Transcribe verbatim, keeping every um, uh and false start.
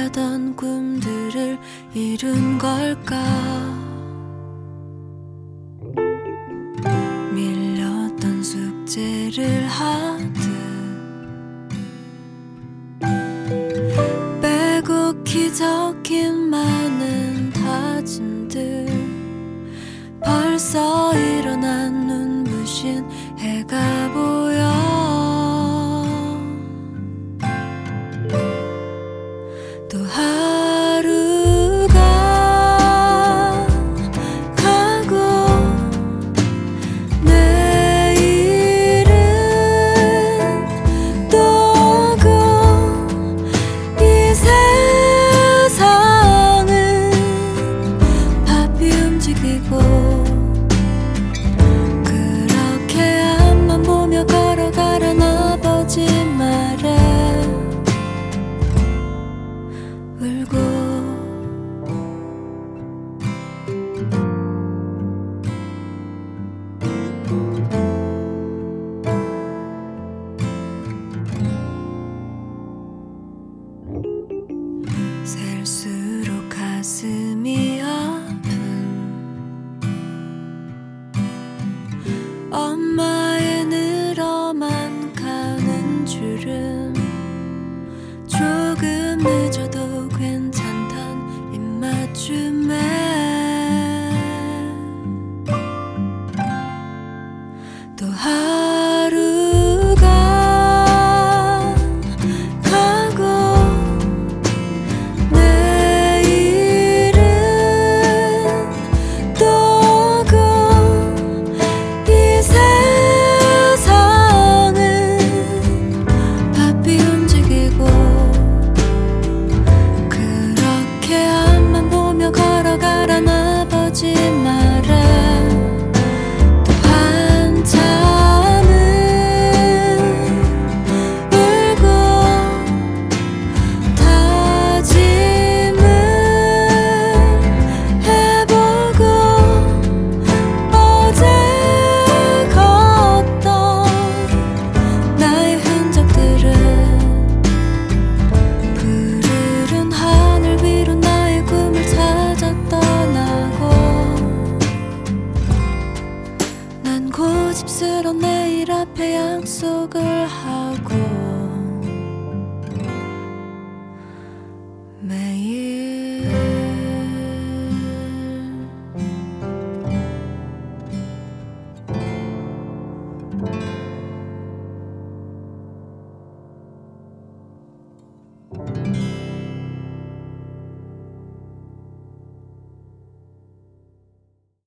바라던 꿈들을 이룬 걸까. 밀렸던 숙제를 하듯 빼곡히 적힌 많은 다짐들, 벌써 일어난 눈부신 해가 보여. 또 하루가 가고 내일은 또 오고, 이 세상은 바삐 움직이고, 그렇게 앞만 보며 걸어가란 아버지 말에 울고. 셀수록 가슴이 아픈 엄마의 늘어만 가는 줄은 조금 늦어도 괜찮단 입맞춤에 또 하루가 가고 내일은 또 오고, 이 세상은 바삐 움직이고, 그렇게 앞만 보며 걸어가란 아버지 말에 또 한참은 울고 다짐을 해보고, 어제 걷던 나의 흔적들은 푸르른 하늘 위로 나의 꿈을 찾아 떠나고, 난 고집스런 내일 앞에 약속을 하고 매일